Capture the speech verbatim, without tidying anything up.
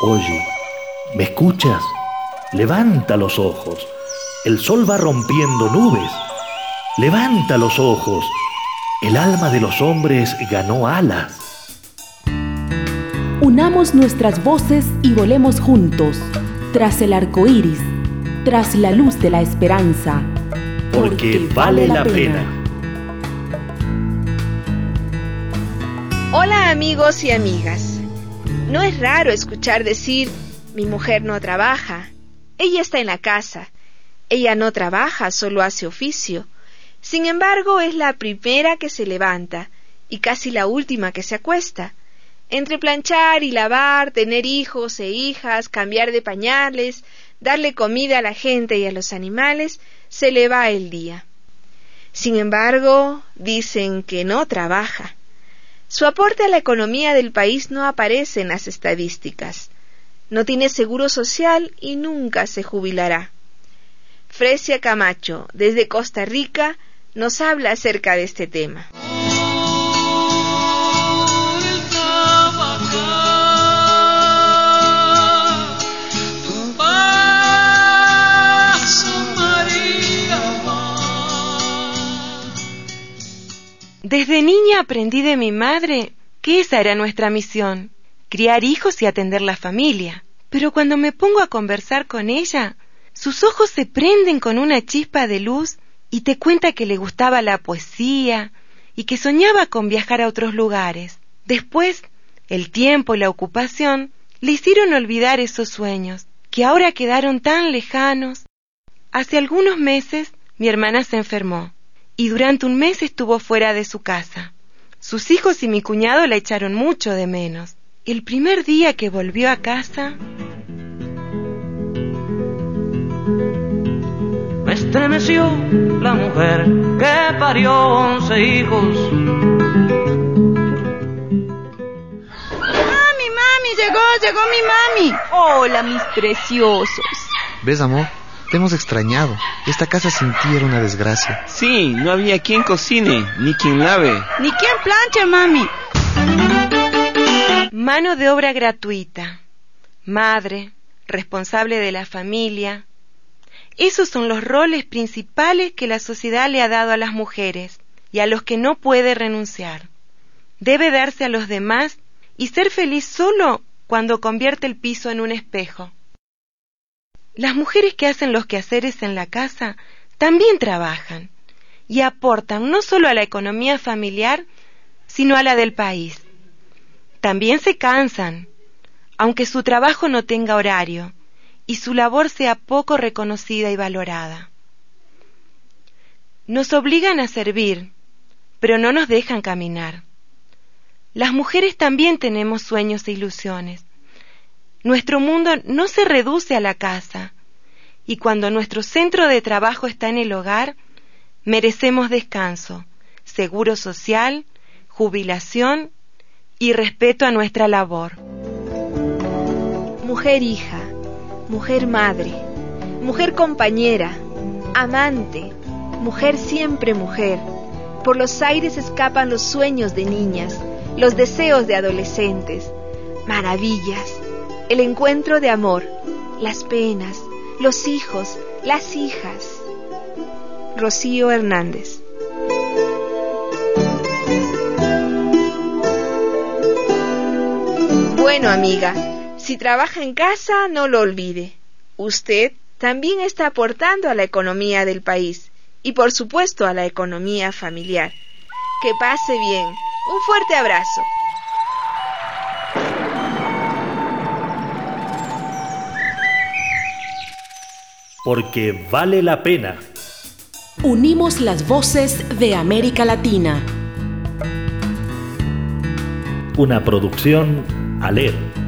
Oye, ¿me escuchas? Levanta los ojos. El sol va rompiendo nubes. Levanta los ojos. El alma de los hombres ganó alas. Unamos nuestras voces y volemos juntos, tras el arco iris, tras la luz de la esperanza. Porque, porque vale la pena. Hola amigos y amigas. No es raro escuchar decir, mi mujer no trabaja, ella está en la casa, ella no trabaja, solo hace oficio. Sin embargo, es la primera que se levanta y casi la última que se acuesta. Entre planchar y lavar, tener hijos e hijas, cambiar de pañales, darle comida a la gente y a los animales, se le va el día. Sin embargo, dicen que no trabaja. Su aporte a la economía del país no aparece en las estadísticas. No tiene seguro social y nunca se jubilará. Fresia Camacho, desde Costa Rica, nos habla acerca de este tema. Desde niña aprendí de mi madre que esa era nuestra misión, criar hijos y atender la familia. Pero cuando me pongo a conversar con ella, sus ojos se prenden con una chispa de luz y te cuenta que le gustaba la poesía y que soñaba con viajar a otros lugares. Después, el tiempo y la ocupación le hicieron olvidar esos sueños, que ahora quedaron tan lejanos. Hace algunos meses, mi hermana se enfermó y durante un mes estuvo fuera de su casa. Sus hijos y mi cuñado la echaron mucho de menos. El primer día que volvió a casa, me estremeció la mujer que parió once hijos. ¡Mami, mami! ¡Llegó, llegó mi mami! ¡Hola, mis preciosos! ¿Ves, amor? Te hemos extrañado. Esta casa sin ti era una desgracia. Sí, no había quien cocine, ni quien lave. Ni quien planche, mami. Mano de obra gratuita. Madre, responsable de la familia. Esos son los roles principales que la sociedad le ha dado a las mujeres y a los que no puede renunciar. Debe darse a los demás y ser feliz solo cuando convierte el piso en un espejo. Las mujeres que hacen los quehaceres en la casa también trabajan y aportan no solo a la economía familiar, sino a la del país. También se cansan, aunque su trabajo no tenga horario y su labor sea poco reconocida y valorada. Nos obligan a servir, pero no nos dejan caminar. Las mujeres también tenemos sueños e ilusiones. Nuestro mundo no se reduce a la casa, y cuando nuestro centro de trabajo está en el hogar, merecemos descanso, seguro social, jubilación y respeto a nuestra labor. Mujer hija, mujer madre, mujer compañera, amante, mujer siempre mujer. Por los aires escapan los sueños de niñas, los deseos de adolescentes, maravillas, el encuentro de amor, las penas, los hijos, las hijas. Rocío Hernández. Bueno, amiga, si trabaja en casa, no lo olvide. Usted también está aportando a la economía del país y, por supuesto, a la economía familiar. Que pase bien. Un fuerte abrazo. Porque vale la pena. Unimos las voces de América Latina. Una producción Aler.